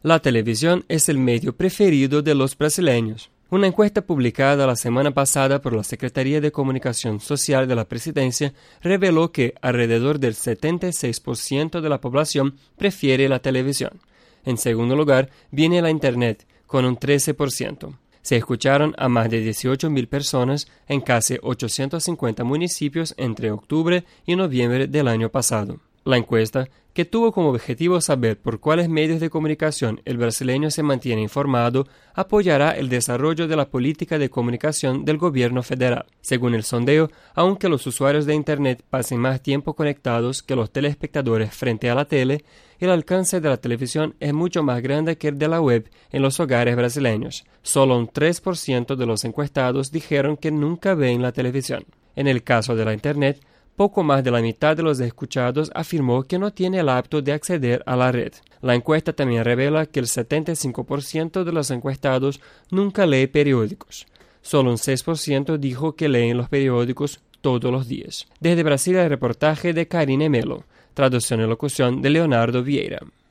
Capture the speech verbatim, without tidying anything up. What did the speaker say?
La televisión es el medio preferido de los brasileños. Una encuesta publicada la semana pasada por la Secretaría de Comunicación Social de la Presidencia reveló que alrededor del setenta y seis por ciento de la población prefiere la televisión. En segundo lugar, viene la Internet, con un trece por ciento. Se escucharon a más de dieciocho mil personas en casi ochocientos cincuenta municipios entre octubre y noviembre del año pasado. La encuesta, que tuvo como objetivo saber por cuáles medios de comunicación el brasileño se mantiene informado, apoyará el desarrollo de la política de comunicación del gobierno federal. Según el sondeo, aunque los usuarios de Internet pasen más tiempo conectados que los telespectadores frente a la tele, el alcance de la televisión es mucho más grande que el de la web en los hogares brasileños. Solo un tres por ciento de los encuestados dijeron que nunca ven la televisión. En el caso de la Internet, poco más de la mitad de los escuchados afirmó que no tiene el hábito de acceder a la red. La encuesta también revela que el setenta y cinco por ciento de los encuestados nunca lee periódicos. Solo un seis por ciento dijo que leen los periódicos todos los días. Desde Brasil, el reportaje de Karine Melo. Traducción y locución de Leonardo Vieira.